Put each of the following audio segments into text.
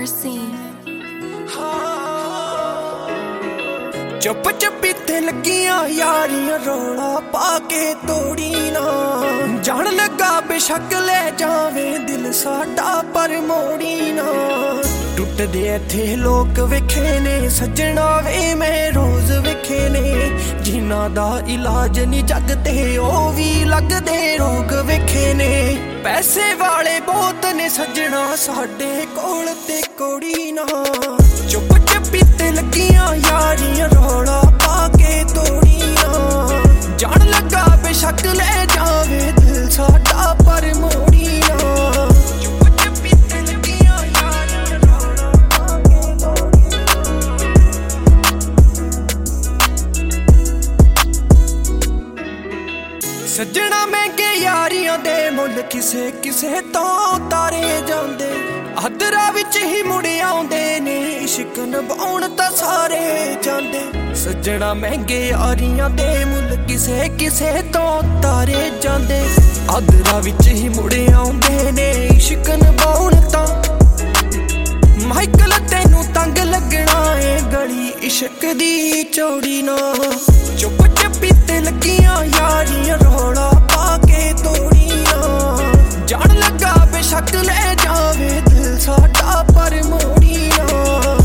Mercy. चुप चपी ते लगियां यारियां रोला पाके तोड़ी ना जान लगा बेशक ले जावे दिल साडा पर मोड़ी ना टुट दे थे लोक वेखे ने सजना वे मैं रोज वेखे ने जिन्हां दा इलाज नहीं जगते ओ भी लगदे रोग वेखे ने पैसे वाले बहुत ने सजना साडे कोल ते कोड़ी ना चुप चपी ते लगियां यारियां रोला पाके तोड़ी ना जान लगा बेशक ले जावे दिल साडा पर मोड़ी ना चुप चपी ते लगियां यारियां रोला पाके तोड़ी सजना महंगे यारियां दे मुल किसे किसे तो तारे जांदे अदरा विच ही मुड़ आउंदे ने इश्क निभाउण तां सारे जांदे सजना महंगे यारियां दे मुल किसे किसे तो तारे जांदे अदरा विच ही मुड़ आउंदे ने इश्क निभाउण तां माइकल तैनू तंग लगना ए गली इश्क दी चौड़ी ना चुप चपी ते लगियां यारियां रोला पाके तोड़ी ना जान लगा बेशक ले जावे दिल साडा पर मोड़ी ना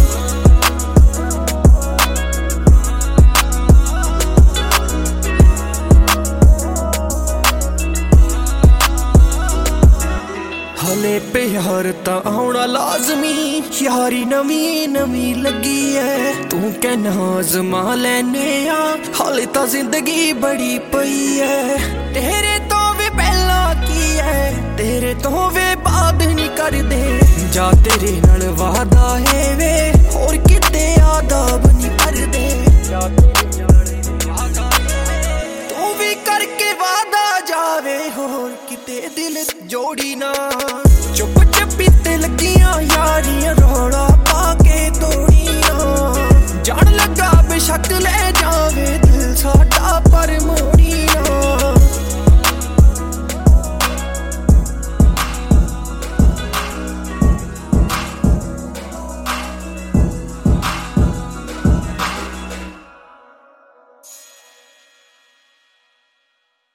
हले प्यार तां आउणा लाजमी यारी नवी नवी लगी है तू कहना आजमा लैने आ हाले तां जिंदगी बड़ी पई है तेरे तो भी पहला की है तेरे तो वे बाद नहीं कर दे जा तेरे नाल वादा है वे होर किते आदाब नहीं कर दे जा तेरे नाल वादा तू भी करके वादा जावे होर किते दिल जोड़ी ना